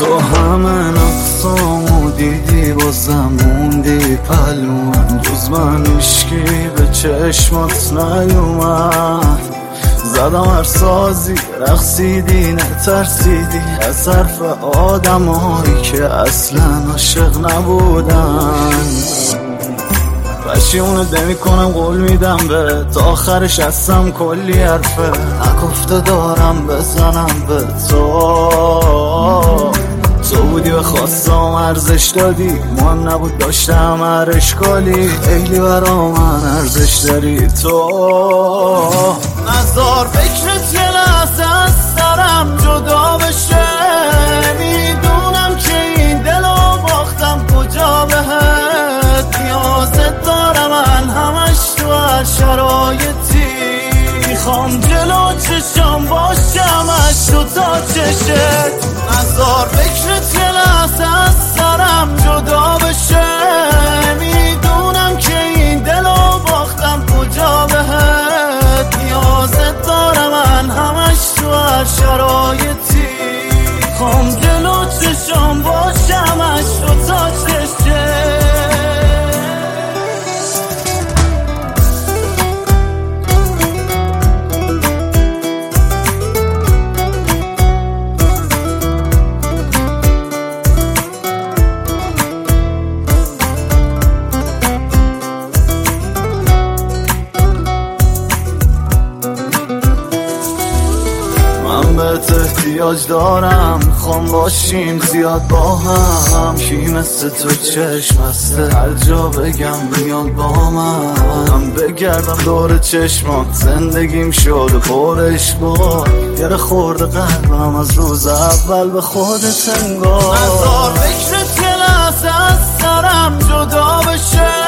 تو همه نقصامو دیدی بازم موندی پلوم، جز من اشکی به چشمات نیومد. زدم هر سازی رقصیدی نترسیدی از حرف آدمایی که اصلا عاشق نبودن. پشیمونت نمی کنم قول میدم به تا آخرش هستم کلی حرفه نگفته دارم بزنم به تو بودی به خواستم ارزش دادی، مهم نبود داشتم هر اشکالی، خیلی برا من ارزش داری تو. نذار فکرت یه لحظه از سرم جدا بشه، میدونم که این دلو باختم کجا بهت نیازت دارم، من همش تو هر شرایطی میخوام جلو چشم باشم از تو تا چشت. نذار فکرت یه لحظه از سرم جدا بشه، میدونم که این دلو باختم کجا بهت نیازت دارم، من همش تو هر شرایطی میخوام جلو چشم باشم از تو تا چشت. بهت احتیاج دارم، خوام باشیم زیاد با هم، کی مثل تو چشم هسته هر جا بگم میاد با من بگردم دور چشمات، زندگیم شده پرش با گره خورده قلبم از روز اول به خودت انگار. نذار فکرت یه لحظه از سرم جدا بشه،